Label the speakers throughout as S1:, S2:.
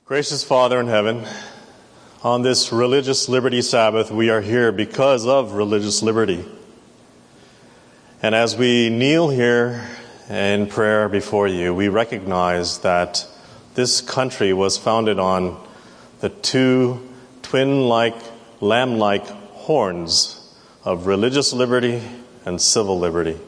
S1: Gracious Father in heaven, on this Religious Liberty Sabbath, we are here because of religious liberty. And as we kneel here in prayer before you, we recognize that this country was founded on the two twin-like, lamb-like horns of religious liberty and civil liberty.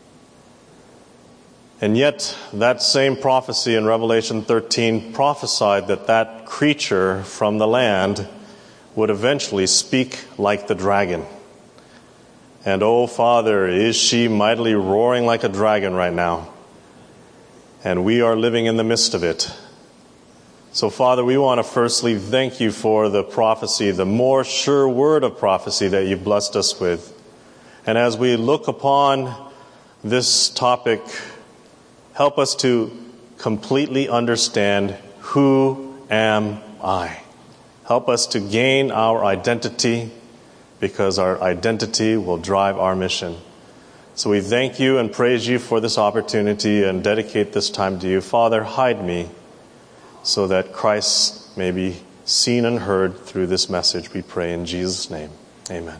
S1: And yet, that same prophecy in Revelation 13 prophesied that that creature from the land would eventually speak like the dragon. And oh, Father, is she mightily roaring like a dragon right now. And we are living in the midst of it. So, Father, we want to firstly thank you for the prophecy, the more sure word of prophecy that you've blessed us with. And as we look upon this topic, help us to completely understand, who am I? Help us to gain our identity, because our identity will drive our mission. So we thank you and praise you for this opportunity and dedicate this time to you. Father, hide me so that Christ may be seen and heard through this message, we pray in Jesus' name. Amen.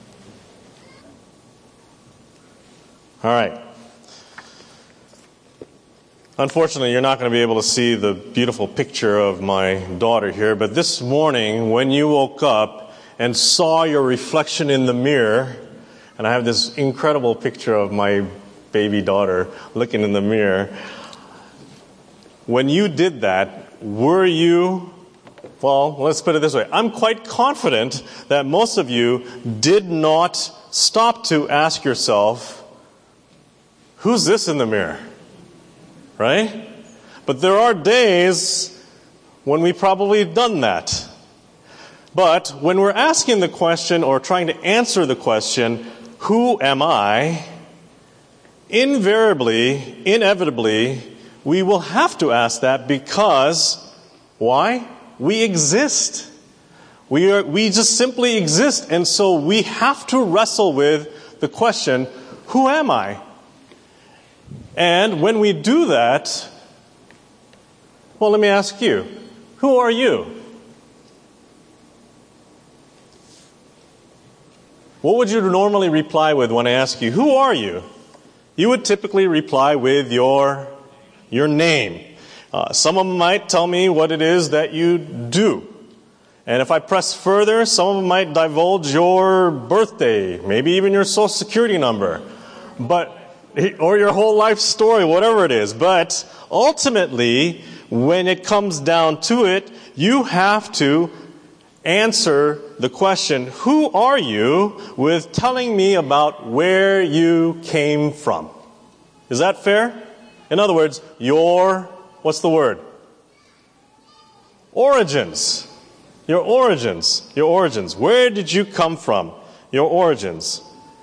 S1: All right. Unfortunately, you're not going to be able to see the beautiful picture of my daughter here, but this morning when you woke up and saw your reflection in the mirror, and I have this incredible picture of my baby daughter looking in the mirror, when you did that, were you, well, let's put it this way, I'm quite confident that most of you did not stop to ask yourself, who's this in the mirror? Right? But there are days when we probably have done that. But when we're asking the question or trying to answer the question, who am I? Invariably, inevitably, we will have to ask that because, why? We exist. We just simply exist. And so we have to wrestle with the question, who am I? And when we do that, well, let me ask you, who are you? What would you normally reply with when I ask you, who are you? You would typically reply with your name. Some of them might tell me what it is that you do. And if I press further, some of them might divulge your birthday, maybe even your social security number. Or your whole life story, whatever it is. But ultimately, when it comes down to it, you have to answer the question, who are you, with telling me about where you came from. Is that fair? In other words, what's the word? Origins. Your origins. Your origins. Where did you come from? Your origins.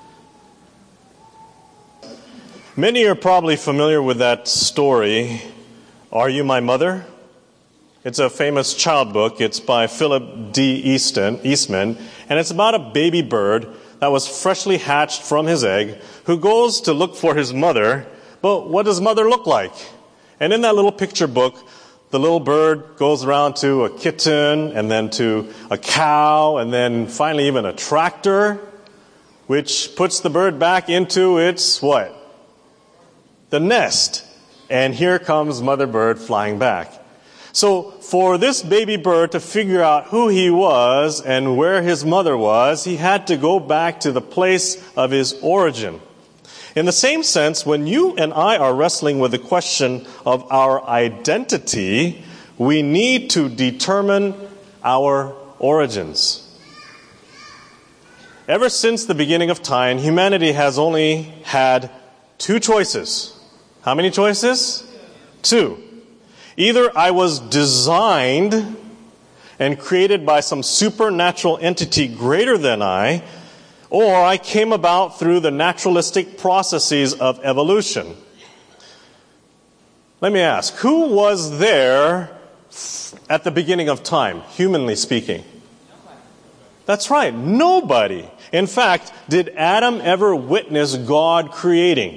S1: Many are probably familiar with that story, Are You My Mother? It's a famous child book. It's by Philip D. Eastman, and it's about a baby bird that was freshly hatched from his egg, who goes to look for his mother. But what does mother look like? And in that little picture book, the little bird goes around to a kitten, and then to a cow, and then finally even a tractor, which puts the bird back into its what? The nest. And here comes mother bird flying back. So for this baby bird to figure out who he was and where his mother was, he had to go back to the place of his origin. In the same sense, when you and I are wrestling with the question of our identity, we need to determine our origins. Ever since the beginning of time, humanity has only had two choices. How many choices? Two. Either I was designed and created by some supernatural entity greater than I, or I came about through the naturalistic processes of evolution. Let me ask, who was there at the beginning of time, humanly speaking? That's right, nobody. In fact, did Adam ever witness God creating?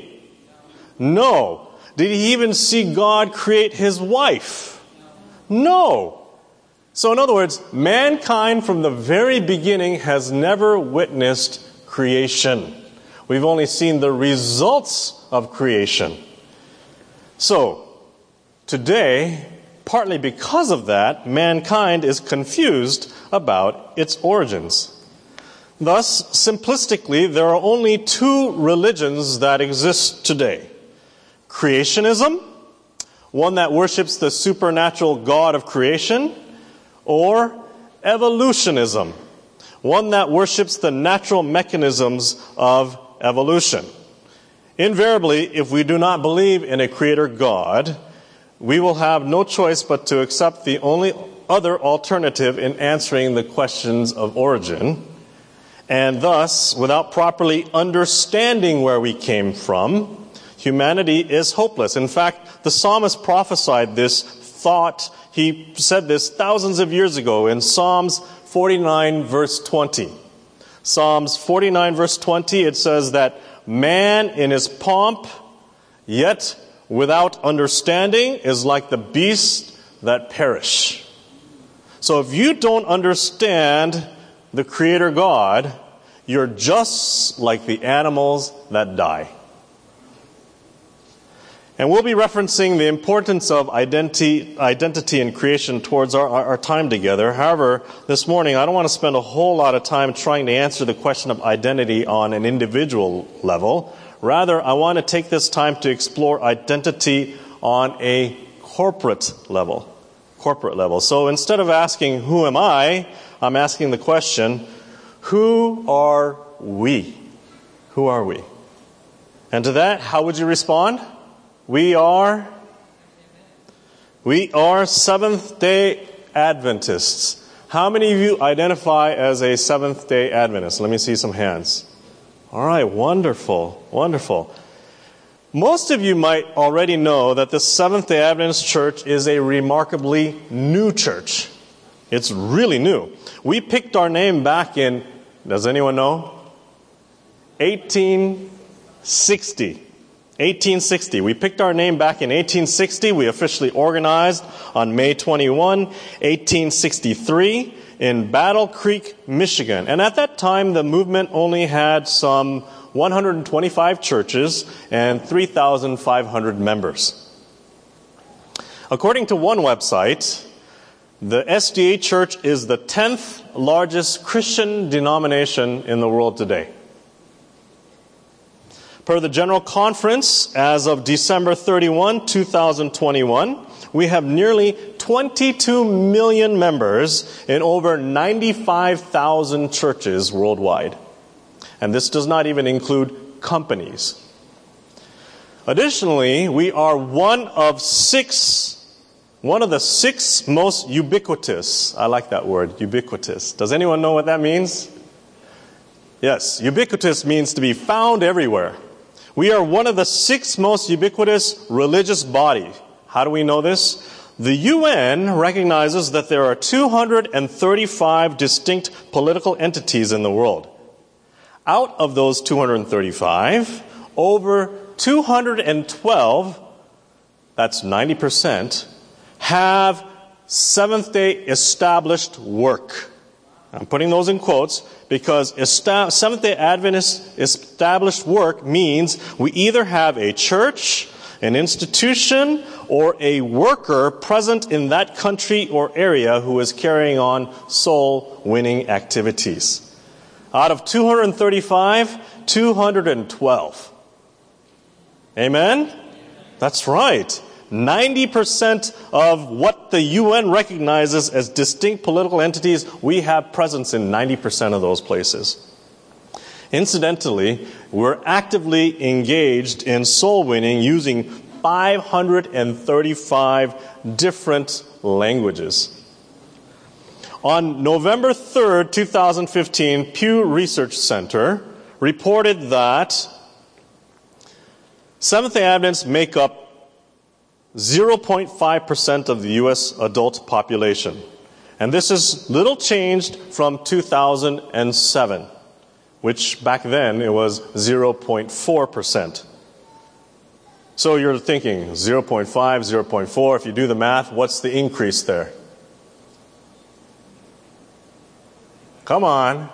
S1: No. Did he even see God create his wife? No. So in other words, mankind from the very beginning has never witnessed creation. We've only seen the results of creation. So, today, partly because of that, mankind is confused about its origins. Thus, simplistically, there are only two religions that exist today. Creationism, one that worships the supernatural God of creation, or evolutionism, one that worships the natural mechanisms of evolution. Invariably, if we do not believe in a creator God, we will have no choice but to accept the only other alternative in answering the questions of origin. And thus, without properly understanding where we came from, humanity is hopeless. In fact, the psalmist prophesied this thought. He said this thousands of years ago in Psalms 49, verse 20. Psalms 49, verse 20, it says that man in his pomp, yet without understanding, is like the beasts that perish. So if you don't understand the Creator God, you're just like the animals that die. And we'll be referencing the importance of identity in creation towards our time together. However, this morning I don't want to spend a whole lot of time trying to answer the question of identity on an individual level. Rather, I want to take this time to explore identity on a corporate level. So instead of asking, who am I? I'm asking the question, who are we? Who are we? And to that, how would you respond? We are Seventh-day Adventists. How many of you identify as a Seventh-day Adventist? Let me see some hands. All right, wonderful. Most of you might already know that the Seventh-day Adventist Church is a remarkably new church. It's really new. We picked our name back in, does anyone know? 1860. We picked our name back in 1860. We officially organized on May 21, 1863 in Battle Creek, Michigan. And at that time, the movement only had some 125 churches and 3,500 members. According to one website, the SDA Church is the 10th largest Christian denomination in the world today. Per the General Conference, as of December 31, 2021, we have nearly 22 million members in over 95,000 churches worldwide. And this does not even include companies. Additionally, we are one of the six most ubiquitous. I like that word, ubiquitous. Does anyone know what that means? Yes, ubiquitous means to be found everywhere. We are one of the 6 most ubiquitous religious bodies. How do we know this? The UN recognizes that there are 235 distinct political entities in the world. Out of those 235, over 212, that's 90%, have Seventh-day established work. I'm putting those in quotes because Seventh-day Adventist established work means we either have a church, an institution, or a worker present in that country or area who is carrying on soul-winning activities. Out of 235, 212. Amen? That's right. 90% of what the UN recognizes as distinct political entities, we have presence in 90% of those places. Incidentally, we're actively engaged in soul winning using 535 different languages. On November 3rd, 2015, Pew Research Center reported that Seventh-day Adventists make up 0.5% of the U.S. adult population. And this is little changed from 2007, which back then it was 0.4%. So you're thinking 0.5, 0.4. If you do the math, what's the increase there? Come on.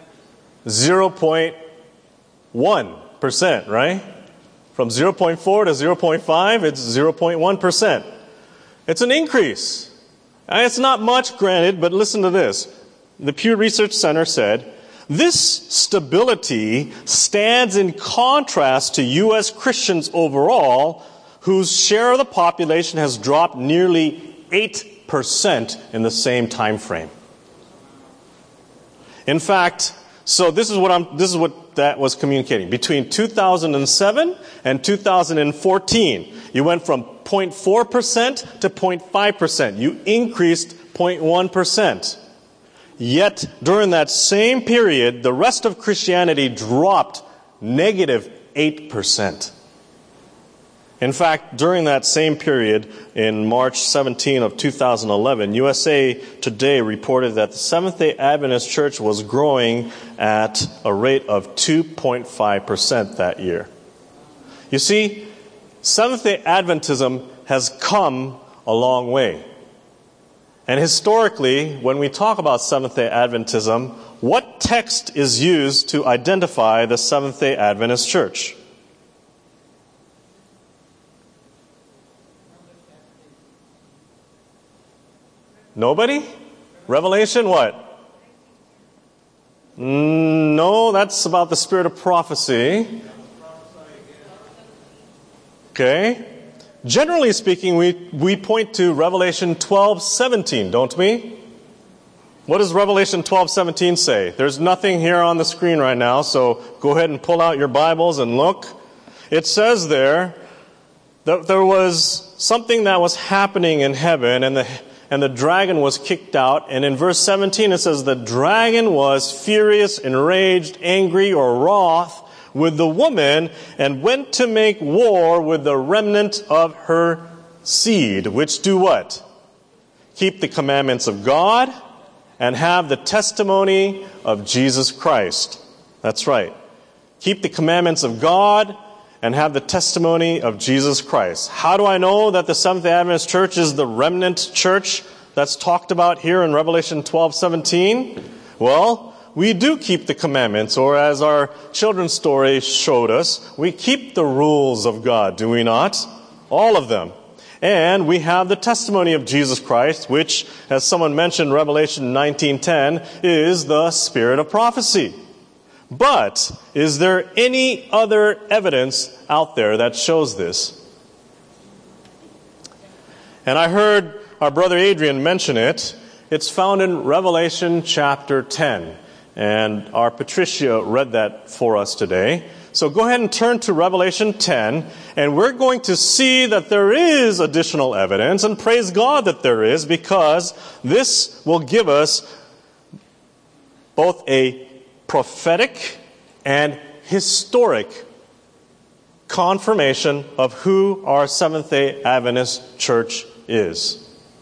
S1: 0.1%, right? From 0.4 to 0.5, it's 0.1%. It's an increase. And it's not much, granted, but listen to this. The Pew Research Center said, this stability stands in contrast to U.S. Christians overall, whose share of the population has dropped nearly 8% in the same time frame. In fact, so this is what that was communicating. Between 2007 and 2014, you went from 0.4% to 0.5%. You increased 0.1%. Yet, during that same period, the rest of Christianity dropped negative 8%. In fact, during that same period, in March 17 of 2011, USA Today reported that the Seventh-day Adventist Church was growing at a rate of 2.5% that year. You see, Seventh-day Adventism has come a long way. And historically, when we talk about Seventh-day Adventism, what text is used to identify the Seventh-day Adventist Church? Nobody? Revelation what? No, that's about the spirit of prophecy. Okay. Generally speaking, we point to Revelation 12:17, don't we? What does Revelation 12:17 say? There's nothing here on the screen right now, so go ahead and pull out your Bibles and look. It says there that there was something that was happening in heaven, and the dragon was kicked out. And in verse 17 it says, the dragon was furious, enraged, angry, or wroth with the woman, and went to make war with the remnant of her seed, which do what? Keep the commandments of God and have the testimony of Jesus Christ. That's right. Keep the commandments of God and have the testimony of Jesus Christ. How do I know that the Seventh-day Adventist Church is the remnant church that's talked about here in Revelation 12:17? Well, we do keep the commandments, or as our children's story showed us, we keep the rules of God, do we not? All of them. And we have the testimony of Jesus Christ, which, as someone mentioned, Revelation 19:10, is the spirit of prophecy. But is there any other evidence out there that shows this? And I heard our brother Adrian mention it. It's found in Revelation chapter 10. And our Patricia read that for us today. So go ahead and turn to Revelation 10, and we're going to see that there is additional evidence, and praise God that there is, because this will give us both a prophetic and historic confirmation of who our Seventh-day Adventist Church is.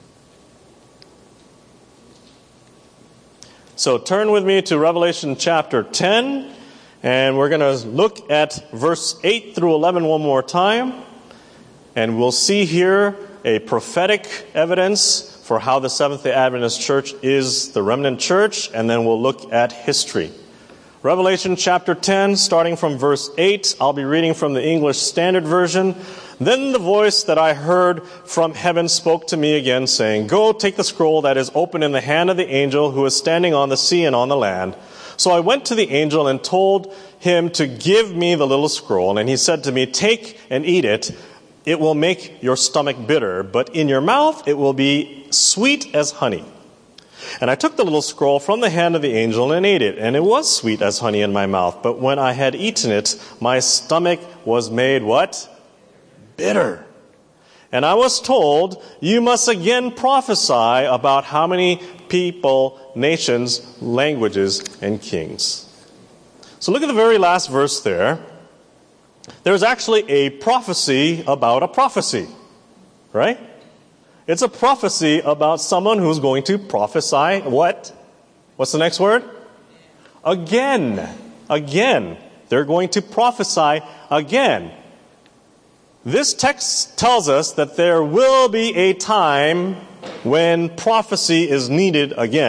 S1: So turn with me to Revelation chapter 10, and we're going to look at verse 8 through 11 one more time. And we'll see here a prophetic evidence for how the Seventh-day Adventist Church is the remnant church, and then we'll look at history. Revelation chapter 10, starting from verse 8, I'll be reading from the English Standard Version. Then the voice that I heard from heaven spoke to me again, saying, Go, take the scroll that is open in the hand of the angel who is standing on the sea and on the land. So I went to the angel and told him to give me the little scroll. And he said to me, Take and eat it. It will make your stomach bitter, but in your mouth it will be sweet as honey. And I took the little scroll from the hand of the angel and ate it, and it was sweet as honey in my mouth. But when I had eaten it, my stomach was made what? Bitter. And I was told, you must again prophesy about how many people, nations, languages, and kings. So look at the very last verse there. There's actually a prophecy about a prophecy, right? It's a prophecy about someone who's going to prophesy what? What's the next word? Again. Again. They're going to prophesy again. This text tells us that there will be a time when prophecy is needed again.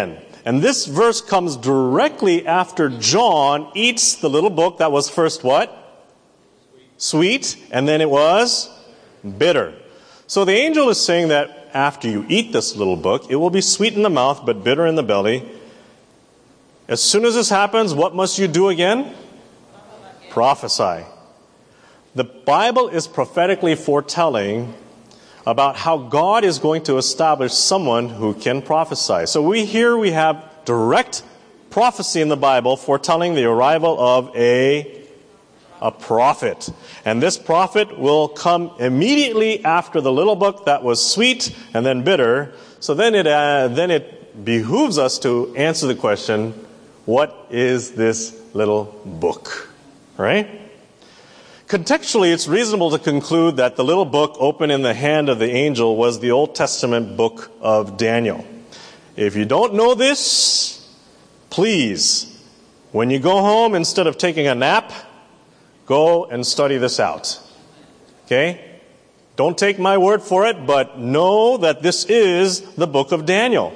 S1: And this verse comes directly after John eats the little book that was first what? Sweet. And then it was bitter. So the angel is saying that after you eat this little book, it will be sweet in the mouth, but bitter in the belly. As soon as this happens, what must you do again? Prophesy. The Bible is prophetically foretelling about how God is going to establish someone who can prophesy. So we have direct prophecy in the Bible foretelling the arrival of a prophet. And this prophet will come immediately after the little book that was sweet and then bitter. So then it behooves us to answer the question, what is this little book? Right? Contextually, it's reasonable to conclude that the little book open in the hand of the angel was the Old Testament book of Daniel. If you don't know this, please, when you go home, instead of taking a nap, go and study this out. Okay? Don't take my word for it, but know that this is the book of Daniel.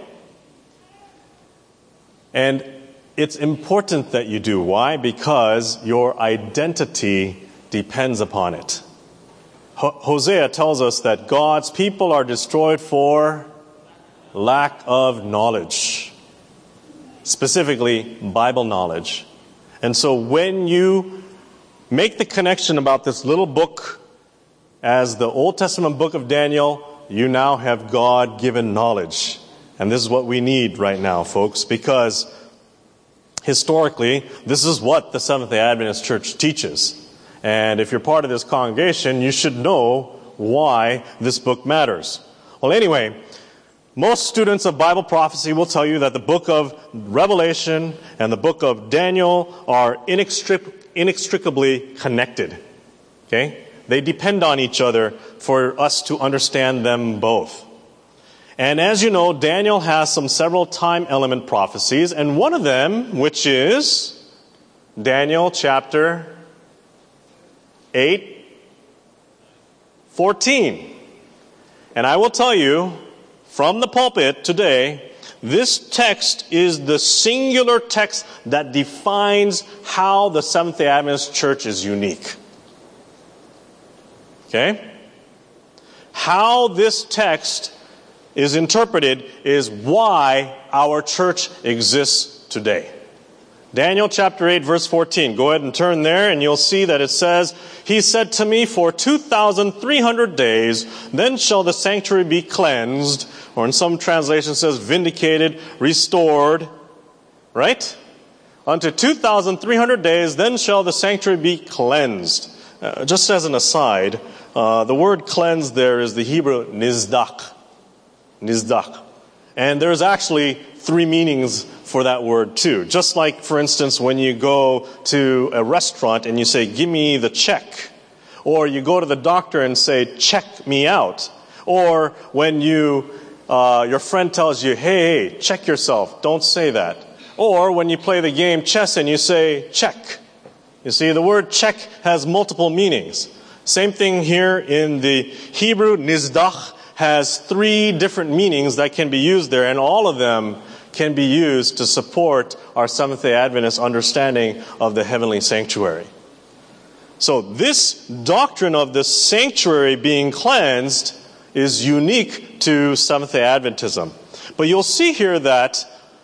S1: And it's important that you do. Why? Because your identity depends upon it. Hosea tells us that God's people are destroyed for lack of knowledge. Specifically, Bible knowledge. And so when you make the connection about this little book as the Old Testament book of Daniel, you now have God-given knowledge. And this is what we need right now, folks, because historically, this is what the Seventh-day Adventist Church teaches. And if you're part of this congregation, you should know why this book matters. Well, anyway, most students of Bible prophecy will tell you that the book of Revelation and the book of Daniel are inextricably connected. Okay? They depend on each other for us to understand them both. And as you know, Daniel has several time element prophecies, and one of them, which is Daniel chapter 8:14. And I will tell you from the pulpit today, this text is the singular text that defines how the Seventh-day Adventist Church is unique. Okay? How this text is interpreted is why our church exists today. Daniel chapter 8, verse 14. Go ahead and turn there, and you'll see that it says, He said to me, for 2,300 days, then shall the sanctuary be cleansed, or in some translations says vindicated, restored, right? Unto 2,300 days, then shall the sanctuary be cleansed. Just as an aside, the word cleansed there is the Hebrew nizdak. Nizdak. And there's actually three meanings for that word too. Just like, for instance, when you go to a restaurant and you say, give me the check. Or you go to the doctor and say, check me out. Or when your friend tells you, hey, check yourself. Don't say that. Or when you play the game chess and you say, check. You see, the word check has multiple meanings. Same thing here in the Hebrew, nizdak has three different meanings that can be used there, and all of them can be used to support our Seventh-day Adventist understanding of the heavenly sanctuary. So this doctrine of the sanctuary being cleansed is unique to Seventh-day Adventism. But you'll see here that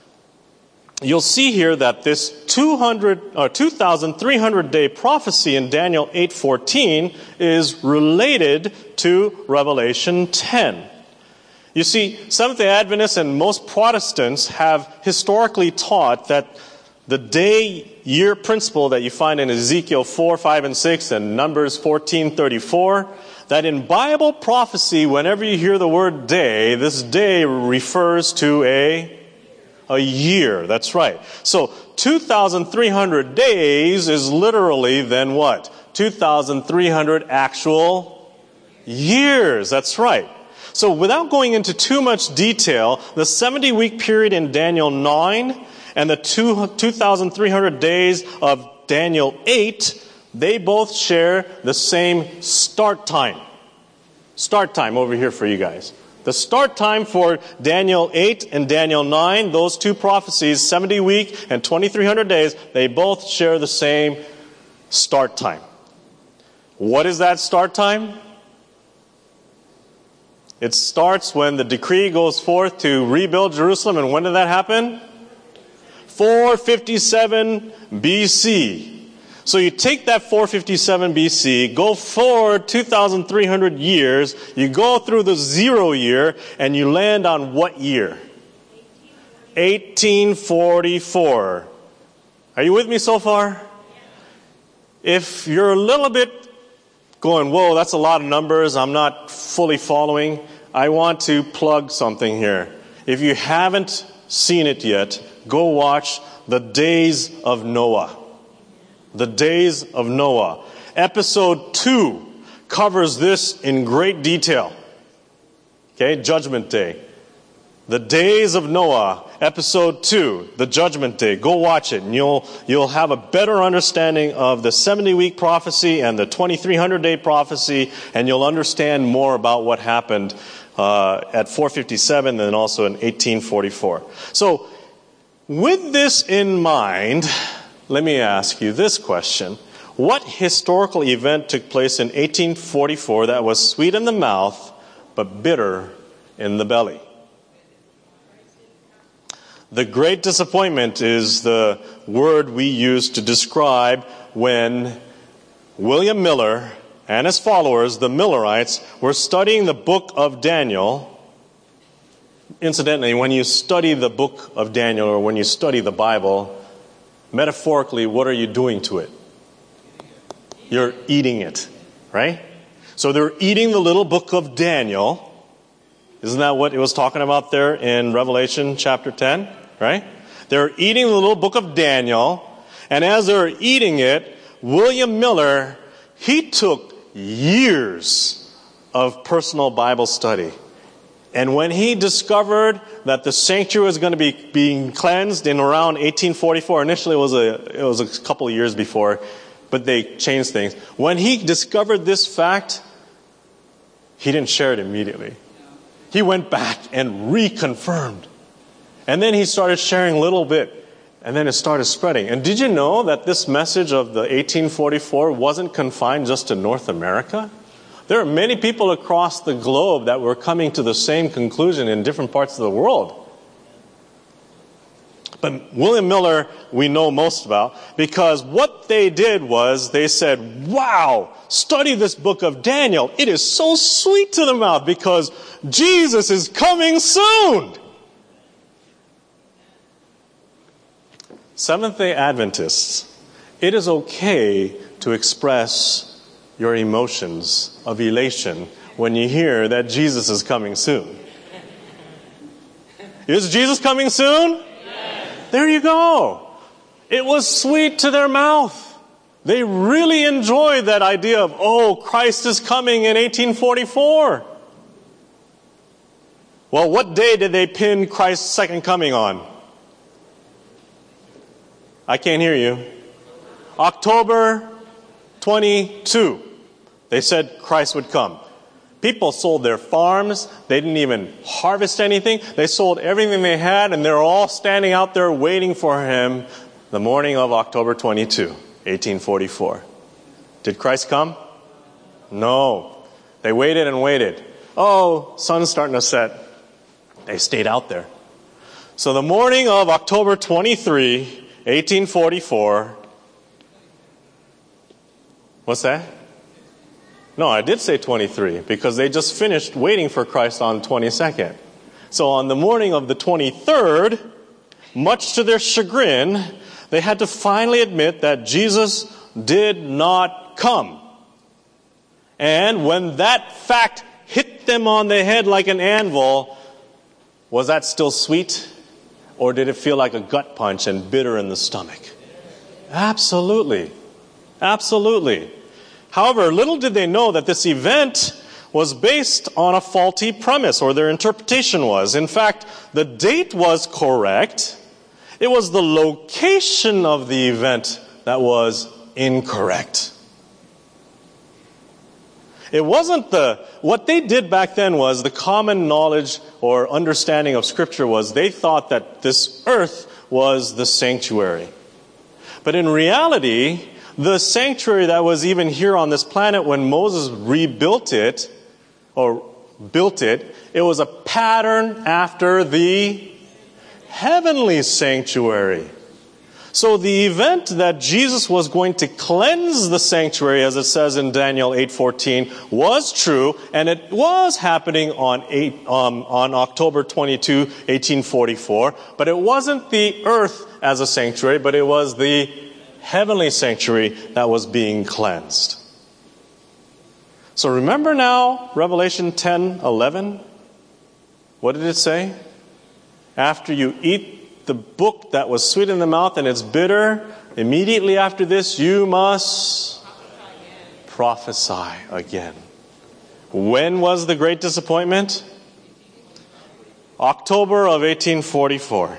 S1: this 2,300 day prophecy in Daniel 8:14 is related to Revelation 10. You see, Seventh-day Adventists and most Protestants have historically taught that the day-year principle that you find in Ezekiel 4, 5, and 6 and Numbers 14:34, that in Bible prophecy, whenever you hear the word day, this day refers to a year. That's right. So 2,300 days is literally then what? 2,300 actual years. That's right. So without going into too much detail, the 70-week period in Daniel 9 and the 2,300 days of Daniel 8, they both share the same start time. Start time over here for you guys. The start time for Daniel 8 and Daniel 9, those two prophecies, 70 week and 2300 days, they both share the same start time. What is that start time? It starts when the decree goes forth to rebuild Jerusalem. And when did that happen? 457 BC. So you take that 457 BC, go forward 2,300 years, you go through the 0 year, and you land on what year? 1844. Are you with me so far? If you're a little bit going, whoa, that's a lot of numbers, I'm not fully following, I want to plug something here. If you haven't seen it yet, go watch The Days of Noah. The Days of Noah. Episode 2 covers this in great detail. Okay, Judgment Day. The Days of Noah, Episode 2, the Judgment Day. Go watch it, and you'll have a better understanding of the 70-week prophecy and the 2,300-day prophecy, and you'll understand more about what happened at 457 and also in 1844. So, with this in mind, let me ask you this question. What historical event took place in 1844 that was sweet in the mouth but bitter in the belly? The great disappointment is the word we use to describe when William Miller and his followers, the Millerites, were studying the book of Daniel. Incidentally, when you study the book of Daniel or when you study the Bible, metaphorically, what are you doing to it? You're eating it, right? So they're eating the little book of Daniel. Isn't that what it was talking about there in Revelation chapter 10, right? They're eating the little book of Daniel, and as they're eating it, William Miller, he took years of personal Bible study. And when he discovered that the sanctuary was going to be being cleansed in around 1844, initially it was a couple of years before, but they changed things. When he discovered this fact, he didn't share it immediately. He went back and reconfirmed. And then he started sharing a little bit, and then it started spreading. And did you know that this message of the 1844 wasn't confined just to North America? There are many people across the globe that were coming to the same conclusion in different parts of the world. But William Miller, we know most about, because what they did was they said, wow, study this book of Daniel. It is so sweet to the mouth because Jesus is coming soon. Seventh-day Adventists, it is okay to express your emotions of elation when you hear that Jesus is coming soon. Is Jesus coming soon? Yes. There you go. It was sweet to their mouth. They really enjoyed that idea of, oh, Christ is coming in 1844. Well, what day did they pin Christ's second coming on? I can't hear you. October 22. They said Christ would come. People sold their farms. They didn't even harvest anything. They sold everything they had, and they're all standing out there waiting for him the morning of October 22, 1844. Did Christ come? No. They waited and waited. Oh, sun's starting to set. They stayed out there. So the morning of October 23, 1844, what's that? No, I did say 23 because they just finished waiting for Christ on 22nd. So on the morning of the 23rd, much to their chagrin, they had to finally admit that Jesus did not come. And when that fact hit them on the head like an anvil, was that still sweet? Or did it feel like a gut punch and bitter in the stomach? Absolutely. Absolutely. However, little did they know that this event was based on a faulty premise, or their interpretation was. In fact, the date was correct. It was the location of the event that was incorrect. It wasn't what they did back then was the common knowledge or understanding of Scripture was they thought that this earth was the sanctuary. But in reality, the sanctuary that was even here on this planet when Moses rebuilt it, or built it, it was a pattern after the heavenly sanctuary. So the event that Jesus was going to cleanse the sanctuary, as it says in Daniel 8:14, was true, and it was happening on October 22, 1844. But it wasn't the earth as a sanctuary, but it was the heavenly sanctuary that was being cleansed. So remember now Revelation 10:11? What did it say? After you eat the book that was sweet in the mouth and it's bitter, immediately after this you must prophesy again. When was the great disappointment? October of 1844.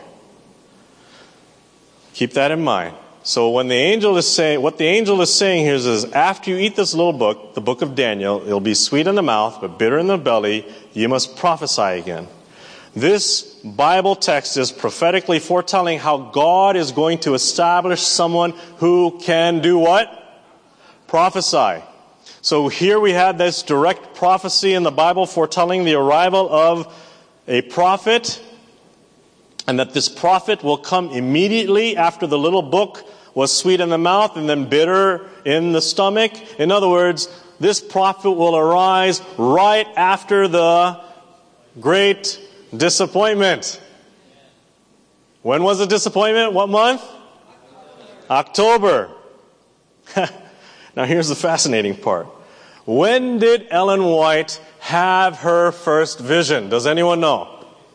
S1: Keep that in mind. So when the angel is saying, what the angel is saying here is after you eat this little book, the book of Daniel, it'll be sweet in the mouth but bitter in the belly, you must prophesy again. This Bible text is prophetically foretelling how God is going to establish someone who can do what? Prophesy. So here we had this direct prophecy in the Bible foretelling the arrival of a prophet, and that this prophet will come immediately after the little book was sweet in the mouth and then bitter in the stomach. In other words, this prophet will arise right after the great disappointment. When was the disappointment? What month? October. Now here's the fascinating part. When did Ellen White have her first vision? Does anyone know?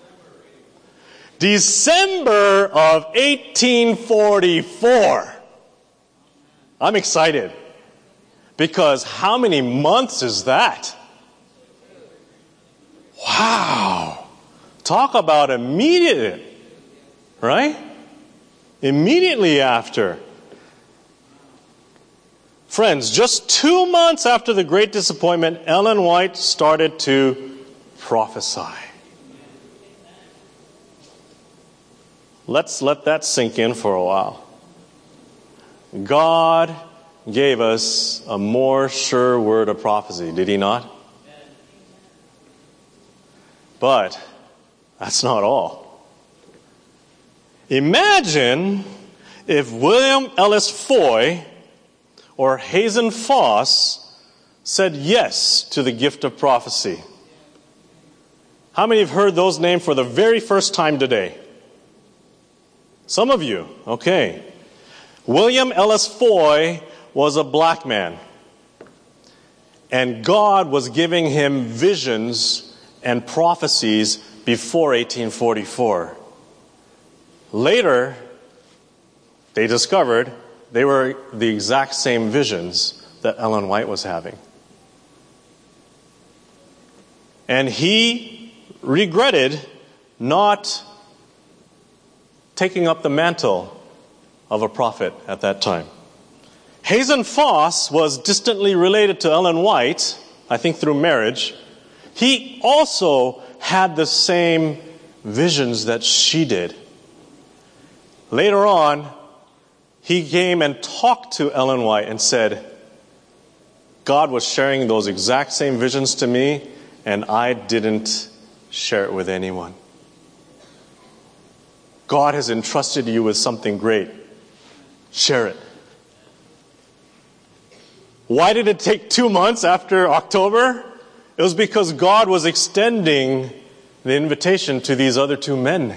S1: December of 1844. I'm excited. Because how many months is that? Wow. Talk about immediate, right? Immediately after. Friends, just 2 months after the great disappointment, Ellen White started to prophesy. Let's let that sink in for a while. God gave us a more sure word of prophecy, did He not? But that's not all. Imagine if William Ellis Foy or Hazen Foss said yes to the gift of prophecy. How many have heard those names for the very first time today? Some of you. Okay. William Ellis Foy was a black man. And God was giving him visions and prophecies before 1844. Later, they discovered they were the exact same visions that Ellen White was having. And he regretted not taking up the mantle of a prophet at that time. Hazen Foss was distantly related to Ellen White, I think through marriage. He also had the same visions that she did. Later on, he came and talked to Ellen White and said, God was sharing those exact same visions to me, and I didn't share it with anyone. God has entrusted you with something great. Share it. Why did it take 2 months after October? It was because God was extending the invitation to these other two men.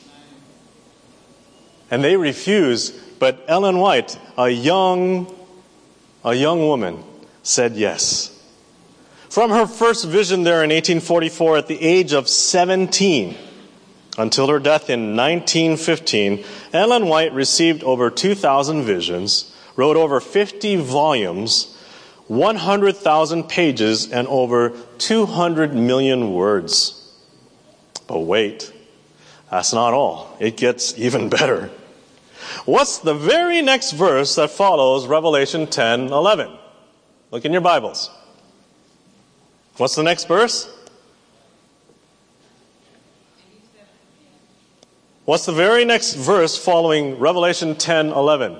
S1: And they refused, but Ellen White, a young woman, said yes. From her first vision there in 1844 at the age of 17 until her death in 1915, Ellen White received over 2,000 visions, wrote over 50 volumes, 100,000 pages, and over 200 million words. But wait, that's not all. It gets even better. What's the very next verse that follows Revelation 10:11? Look in your Bibles. What's the next verse? What's the very next verse following Revelation 10:11?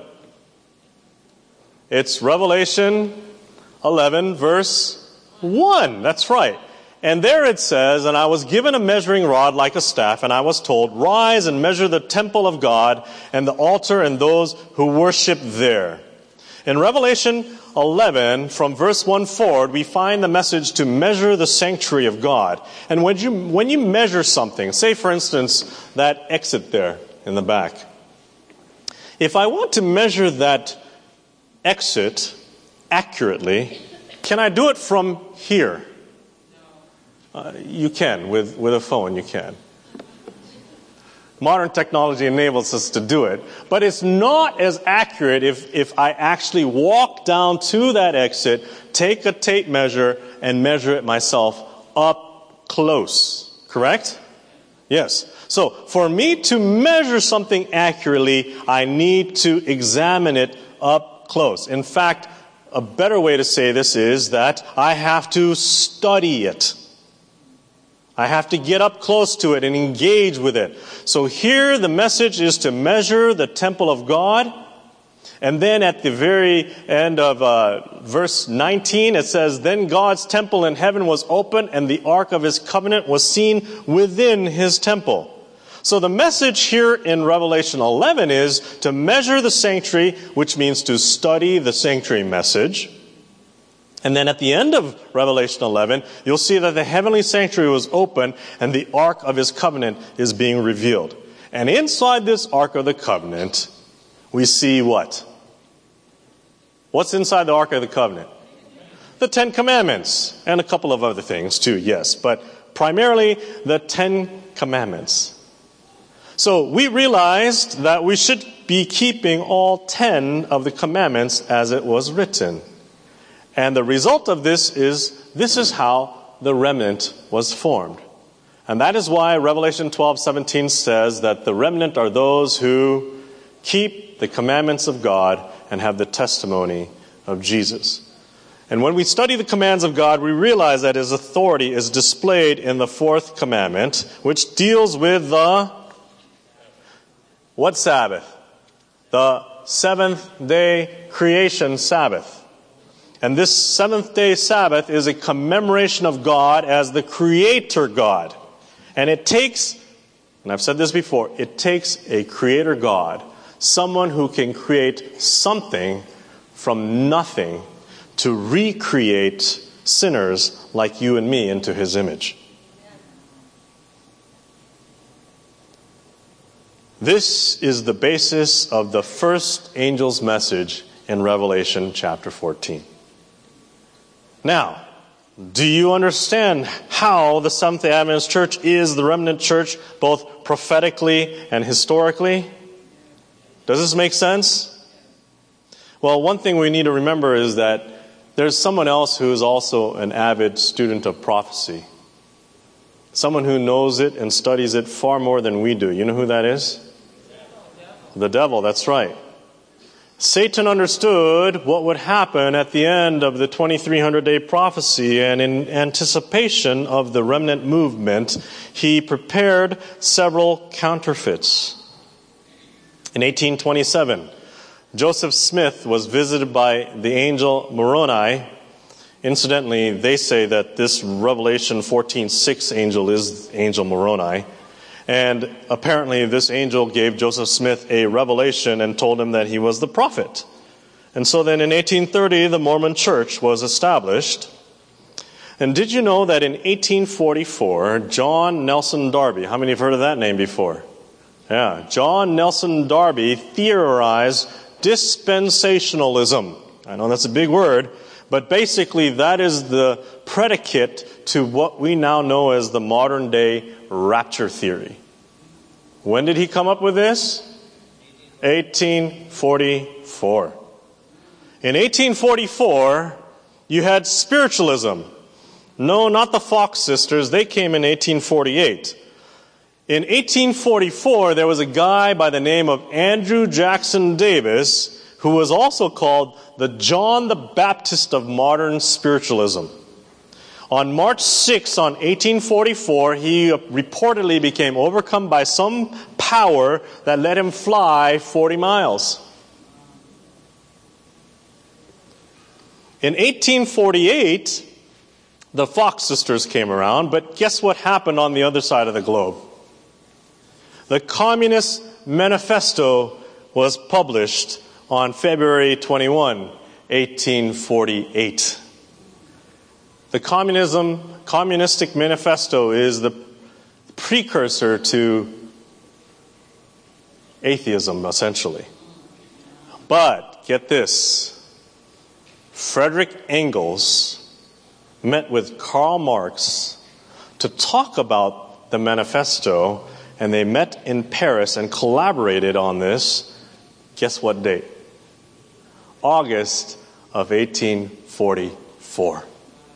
S1: It's Revelation 11, verse 1. That's right. And there it says, "And I was given a measuring rod like a staff, and I was told, 'Rise and measure the temple of God and the altar and those who worship there.'" In Revelation 11, from verse 1 forward, we find the message to measure the sanctuary of God. And when you measure something, say for instance, that exit there in the back. If I want to measure that exit accurately, can I do it from here? You can. With a phone, you can. Modern technology enables us to do it. But it's not as accurate if I actually walk down to that exit, take a tape measure, and measure it myself up close. Correct? Yes. So, for me to measure something accurately, I need to examine it up close. In fact, a better way to say this is that I have to study it. I have to get up close to it and engage with it. So here the message is to measure the temple of God. And then at the very end of verse 19, it says, "Then God's temple in heaven was opened, and the ark of his covenant was seen within his temple." So the message here in Revelation 11 is to measure the sanctuary, which means to study the sanctuary message. And then at the end of Revelation 11, you'll see that the heavenly sanctuary was open and the ark of his covenant is being revealed. And inside this ark of the covenant, we see what? What's inside the ark of the covenant? The 10 Commandments and a couple of other things too, yes. But primarily the 10 Commandments. So we realized that we should be keeping all 10 of the commandments as it was written. And the result of this is how the remnant was formed. And that is why Revelation 12:17 says that the remnant are those who keep the commandments of God and have the testimony of Jesus. And when we study the commands of God, we realize that his authority is displayed in the 4th commandment, which deals with the what Sabbath? The 7th day creation Sabbath. And this 7th day Sabbath is a commemoration of God as the creator God. And it takes, and I've said this before, it takes a creator God, someone who can create something from nothing to recreate sinners like you and me into his image. This is the basis of the first angel's message in Revelation chapter 14. Now, do you understand how the Seventh-day Adventist Church is the remnant church, both prophetically and historically? Does this make sense? Well, one thing we need to remember is that there's someone else who is also an avid student of prophecy. Someone who knows it and studies it far more than we do. You know who that is? The devil, that's right. Satan understood what would happen at the end of the 2300-day prophecy, and in anticipation of the remnant movement, he prepared several counterfeits. In 1827, Joseph Smith was visited by the angel Moroni. Incidentally, they say that this Revelation 14:6 angel is Angel Moroni. And apparently this angel gave Joseph Smith a revelation and told him that he was the prophet. And so then in 1830, the Mormon Church was established. And did you know that in 1844, John Nelson Darby, how many have heard of that name before? Yeah, John Nelson Darby theorized dispensationalism. I know that's a big word, but basically that is the predicate to what we now know as the modern day rapture theory. When did he come up with this? 1844. In 1844, you had spiritualism. No, not the Fox sisters. They came in 1848. In 1844, there was a guy by the name of Andrew Jackson Davis who was also called the John the Baptist of modern spiritualism. On March 6, on 1844, he reportedly became overcome by some power that let him fly 40 miles. In 1848, the Fox sisters came around, but guess what happened on the other side of the globe? The Communist Manifesto was published on February 21, 1848. The Communistic Manifesto is the precursor to atheism, essentially. But, get this, Frederick Engels met with Karl Marx to talk about the manifesto, and they met in Paris and collaborated on this. Guess what date? August of 1844.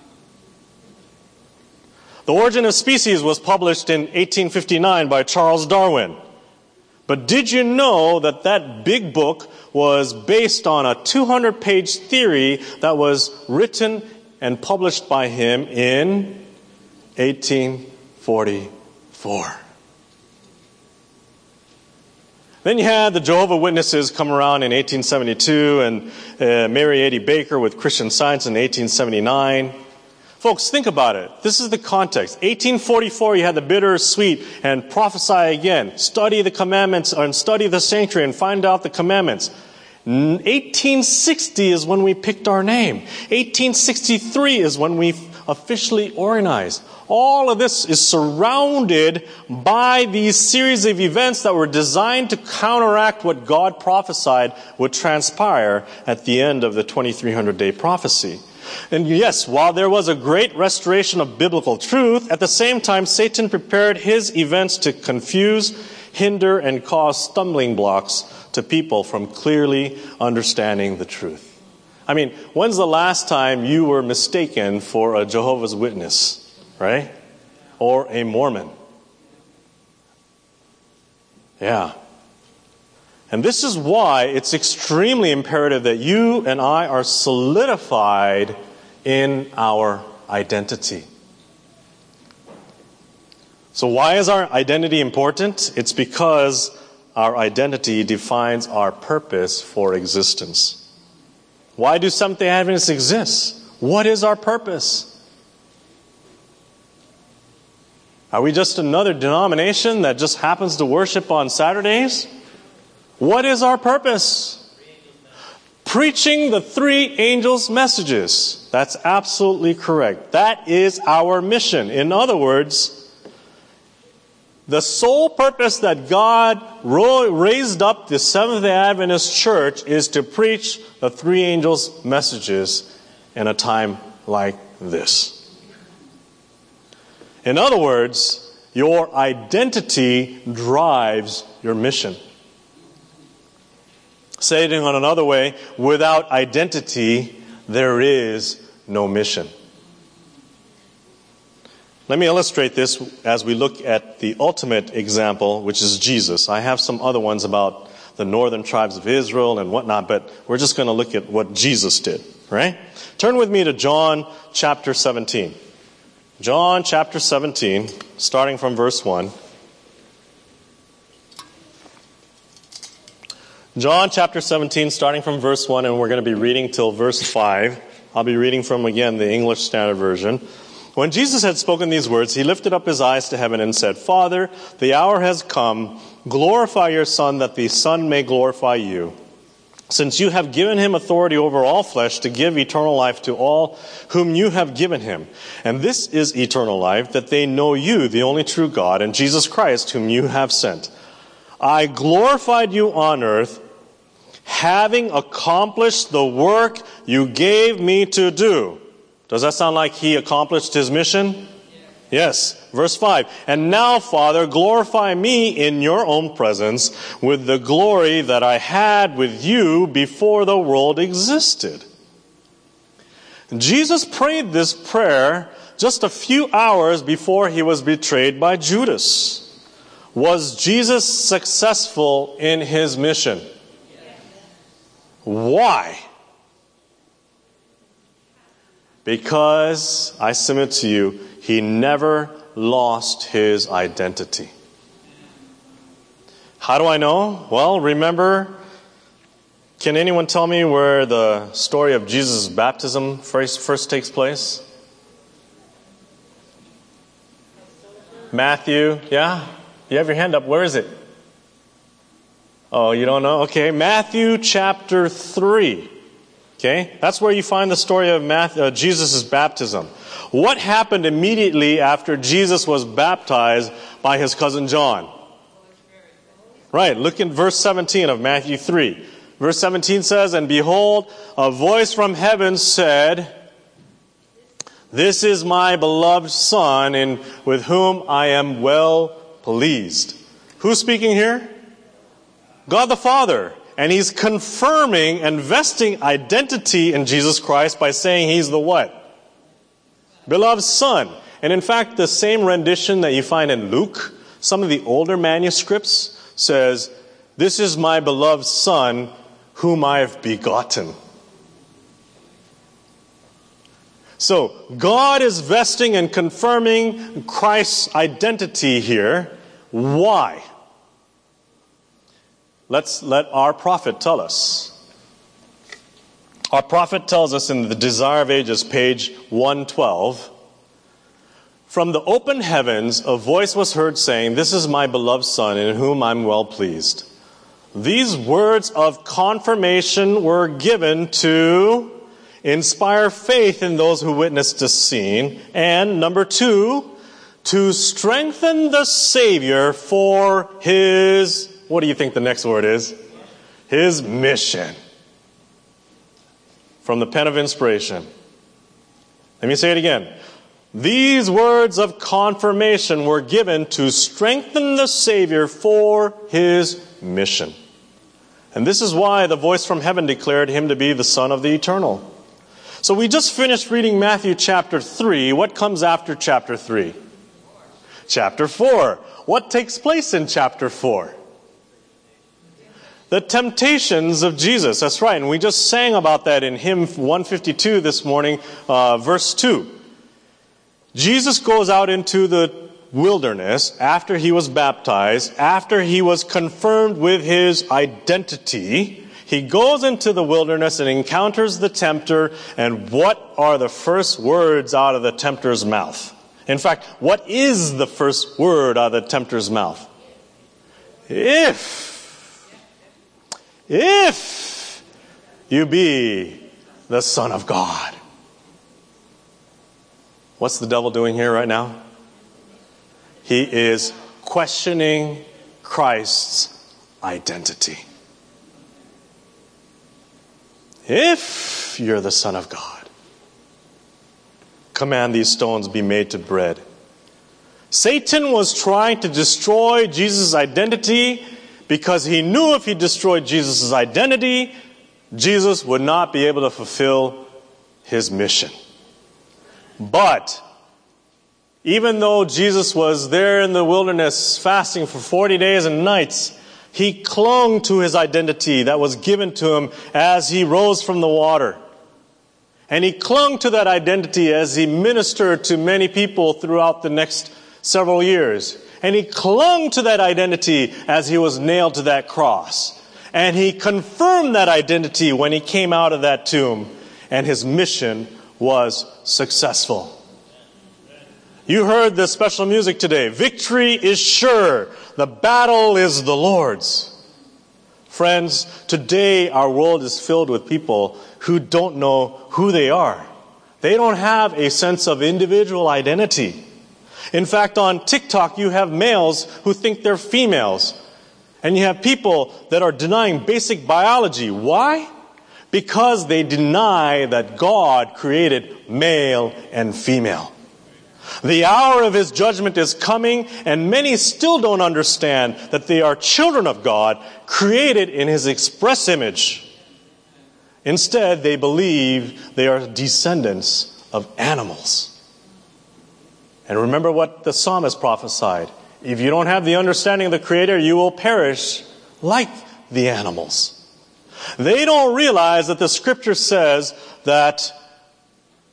S1: The Origin of Species was published in 1859 by Charles Darwin. But did you know that that big book was based on a 200-page theory that was written and published by him in 1844? Then you had the Jehovah's Witnesses come around in 1872 and Mary Edie Baker with Christian Science in 1879. Folks, think about it. This is the context. 1844, you had the bittersweet and prophesy again. Study the commandments and study the sanctuary and find out the commandments. 1860 is when we picked our name. 1863 is when we officially organized. All of this is surrounded by these series of events that were designed to counteract what God prophesied would transpire at the end of the 2300-day prophecy. And yes, while there was a great restoration of biblical truth, at the same time, Satan prepared his events to confuse, hinder, and cause stumbling blocks to people from clearly understanding the truth. I mean, when's the last time you were mistaken for a Jehovah's Witness, right? Or a Mormon? Yeah. And this is why it's extremely imperative that you and I are solidified in our identity. So why is our identity important? It's because our identity defines our purpose for existence. Why do Seventh-day Adventists exist? What is our purpose? Are we just another denomination that just happens to worship on Saturdays? What is our purpose? Preaching the three angels' messages. That's absolutely correct. That is our mission. In other words, the sole purpose that God raised up the Seventh-day Adventist Church is to preach the three angels' messages in a time like this. In other words, your identity drives your mission. Say it in another way, without identity, there is no mission. Let me illustrate this as we look at the ultimate example, which is Jesus. I have some other ones about the northern tribes of Israel and whatnot, but we're just going to look at what Jesus did, right? Turn with me to John chapter 17. John chapter 17, starting from verse 1. John chapter 17, starting from verse 1, and we're going to be reading till verse 5. I'll be reading from, again, the English Standard Version. When Jesus had spoken these words, he lifted up his eyes to heaven and said, Father, the hour has come. Glorify your Son, that the Son may glorify you. Since you have given him authority over all flesh to give eternal life to all whom you have given him. And this is eternal life, that they know you, the only true God, and Jesus Christ, whom you have sent. I glorified you on earth, having accomplished the work you gave me to do. Does that sound like he accomplished his mission? Yes. Verse 5. And now, Father, glorify me in your own presence with the glory that I had with you before the world existed. Jesus prayed this prayer just a few hours before he was betrayed by Judas. Was Jesus successful in his mission? Why? Because, I submit to you, he never lost his identity. How do I know? Well, remember, can anyone tell me where the story of Jesus' baptism first takes place? Matthew, yeah? You have your hand up. Where is it? Oh, you don't know? Okay, Matthew chapter 3. Okay, that's where you find the story of Jesus' baptism. What happened immediately after Jesus was baptized by his cousin John? Right, look in verse 17 of Matthew 3. Verse 17 says, "And behold, a voice from heaven said, 'This is my beloved Son, with whom I am well pleased.'" Who's speaking here? God the Father. And he's confirming and vesting identity in Jesus Christ by saying he's the what? Beloved Son. And in fact, the same rendition that you find in Luke, some of the older manuscripts, says, "This is my beloved Son, whom I have begotten." So, God is vesting and confirming Christ's identity here. Why? Let our prophet tell us. Our prophet tells us in the Desire of Ages, page 112, "From the open heavens a voice was heard saying, 'This is my beloved Son, in whom I'm well pleased.'" These words of confirmation were given to inspire faith in those who witnessed the scene. And number 2, to strengthen the Savior for his, what do you think the next word is? His mission. From the pen of inspiration. Let me say it again. These words of confirmation were given to strengthen the Savior for his mission. And this is why the voice from heaven declared him to be the Son of the Eternal. So we just finished reading Matthew chapter 3. What comes after chapter 3? Chapter 4. What takes place in chapter 4? The temptations of Jesus. That's right. And we just sang about that in hymn 152 this morning, verse 2. Jesus goes out into the wilderness after he was baptized, after he was confirmed with his identity. He goes into the wilderness and encounters the tempter. And what are the first words out of the tempter's mouth? In fact, what is the first word out of the tempter's mouth? If you be the Son of God. What's the devil doing here right now? He is questioning Christ's identity. If you're the Son of God, command these stones be made to bread. Satan was trying to destroy Jesus' identity because he knew if he destroyed Jesus' identity, Jesus would not be able to fulfill his mission. But even though Jesus was there in the wilderness fasting for 40 days and nights, he clung to his identity that was given to him as he rose from the water. And he clung to that identity as he ministered to many people throughout the next several years. And he clung to that identity as he was nailed to that cross. And he confirmed that identity when he came out of that tomb. And his mission was successful. You heard the special music today. Victory is sure. The battle is the Lord's. Friends, today our world is filled with people who don't know who they are. They don't have a sense of individual identity. In fact, on TikTok, you have males who think they're females. And you have people that are denying basic biology. Why? Because they deny that God created male and female. The hour of his judgment is coming, and many still don't understand that they are children of God, created in his express image. Instead, they believe they are descendants of animals. And remember what the psalmist prophesied. If you don't have the understanding of the Creator, you will perish like the animals. They don't realize that the Scripture says that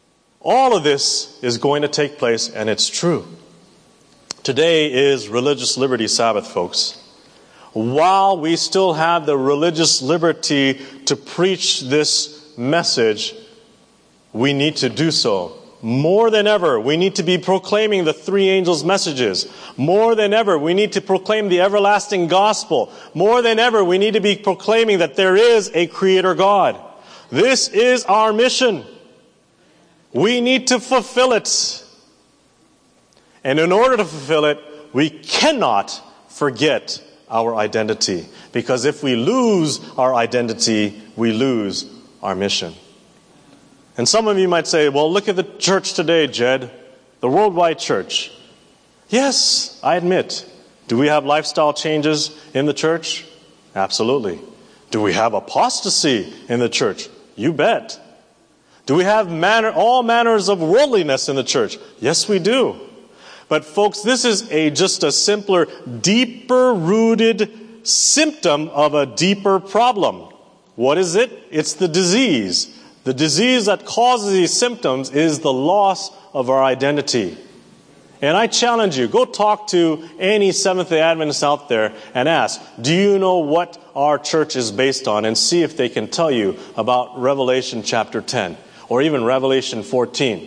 S1: All of this is going to take place, and it's true. Today is Religious Liberty Sabbath, folks. While we still have the religious liberty to preach this message, we need to do so. More than ever, we need to be proclaiming the three angels' messages. More than ever, we need to proclaim the everlasting gospel. More than ever, we need to be proclaiming that there is a Creator God. This is our mission. We need to fulfill it. And in order to fulfill it, we cannot forget our identity. Because if we lose our identity, we lose our mission. And some of you might say, well, look at the church today, Jed. The worldwide church. Yes, I admit. Do we have lifestyle changes in the church? Absolutely. Do we have apostasy in the church? You bet. Do we have all manners of worldliness in the church? Yes, we do. But folks, this is just a simpler, deeper-rooted symptom of a deeper problem. What is it? It's the disease. The disease that causes these symptoms is the loss of our identity. And I challenge you, go talk to any Seventh-day Adventist out there and ask, do you know what our church is based on? And see if they can tell you about Revelation chapter 10 or even Revelation 14.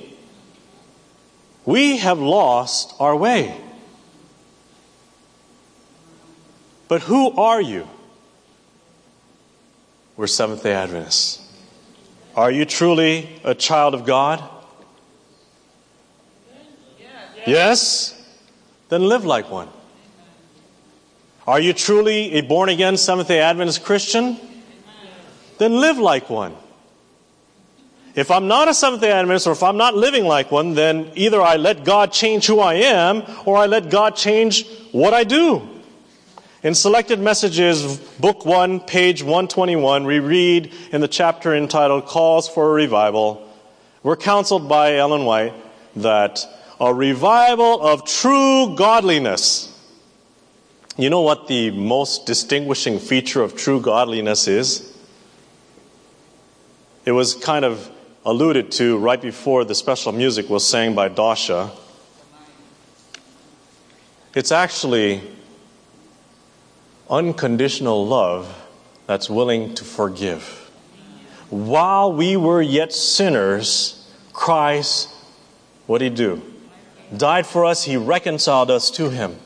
S1: We have lost our way. But who are you? We're Seventh-day Adventists. Are you truly a child of God? Yes? Then live like one. Are you truly a born-again Seventh-day Adventist Christian? Then live like one. If I'm not a Seventh-day Adventist, or if I'm not living like one, then either I let God change who I am, or I let God change what I do. In Selected Messages, Book 1, page 121, we read in the chapter entitled Calls for a Revival, we're counseled by Ellen White that a revival of true godliness. You know what the most distinguishing feature of true godliness is? It was kind of alluded to right before the special music was sang by Dasha. It's actually unconditional love that's willing to forgive. While we were yet sinners, Christ, what did He do? Died for us. He reconciled us to Him.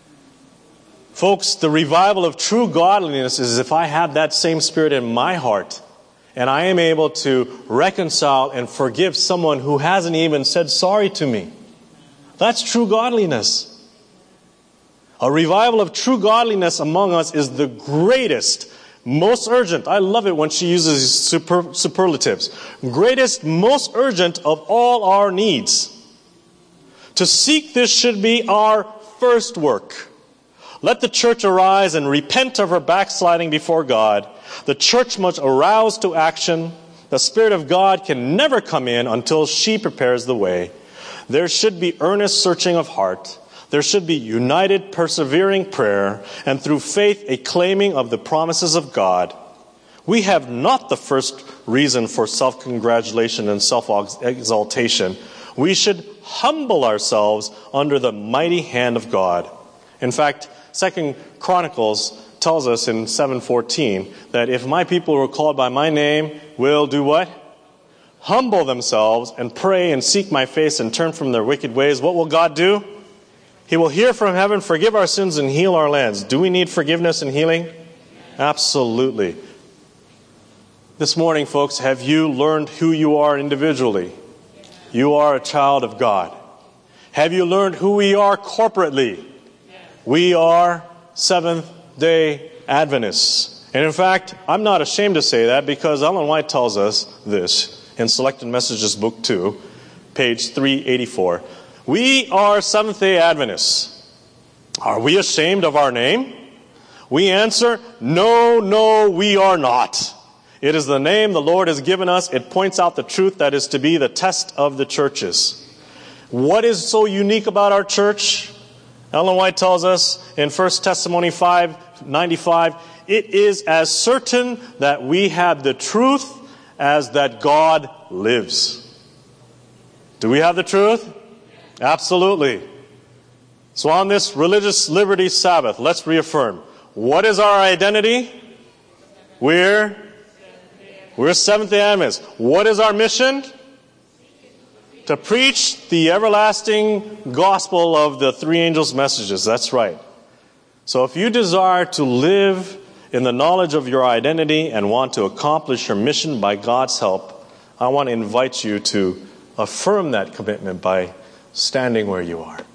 S1: Folks, the revival of true godliness is if I have that same spirit in my heart and I am able to reconcile and forgive someone who hasn't even said sorry to me. That's true godliness. A revival of true godliness among us is the greatest, most urgent. I love it when she uses superlatives. Greatest, most urgent of all our needs. To seek this should be our first work. Let the church arise and repent of her backsliding before God. The church must arouse to action. The Spirit of God can never come in until she prepares the way. There should be earnest searching of heart. There should be united, persevering prayer, and through faith a claiming of the promises of God. We have not the first reason for self-congratulation and self-exaltation. We should humble ourselves under the mighty hand of God. In fact, 2 Chronicles tells us in 7:14 that if my people who are called by my name will do what? Humble themselves and pray and seek my face and turn from their wicked ways, what will God do? He will hear from heaven, forgive our sins, and heal our lands. Do we need forgiveness and healing? Absolutely. This morning, folks, have you learned who you are individually? You are a child of God. Have you learned who we are corporately? We are Seventh-day Adventists. And in fact, I'm not ashamed to say that because Ellen White tells us this in Selected Messages, Book 2, page 384. We are Seventh-day Adventists. Are we ashamed of our name? We answer, no, we are not. It is the name the Lord has given us. It points out the truth that is to be the test of the churches. What is so unique about our church? Ellen White tells us in 1 Testimony 5:95, it is as certain that we have the truth as that God lives. Do we have the truth? Absolutely. So on this religious liberty Sabbath, let's reaffirm. What is our identity? We're Seventh-day Adventists. What is our mission? To preach the everlasting gospel of the three angels' messages. That's right. So if you desire to live in the knowledge of your identity and want to accomplish your mission by God's help, I want to invite you to affirm that commitment by standing where you are.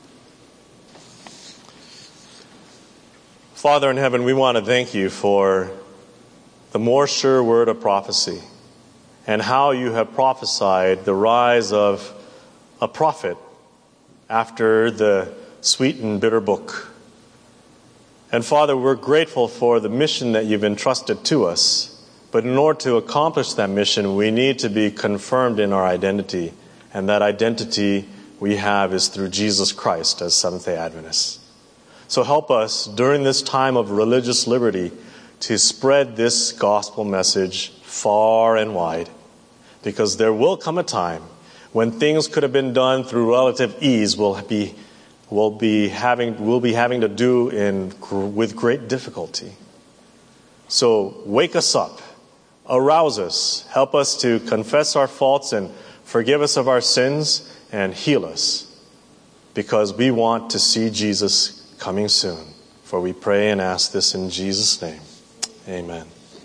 S1: Father in heaven, we want to thank you for the more sure word of prophecy and how you have prophesied the rise of a prophet after the sweet and bitter book. And Father, we're grateful for the mission that you've entrusted to us. But in order to accomplish that mission, we need to be confirmed in our identity. And that identity we have is through Jesus Christ as Seventh-day Adventists. So help us during this time of religious liberty to spread this gospel message far and wide. Because there will come a time when things could have been done through relative ease we'll be having to do with great difficulty. So wake us up, arouse us, help us to confess our faults and forgive us of our sins and heal us. Because we want to see Jesus coming soon. For we pray and ask this in Jesus' name. Amen.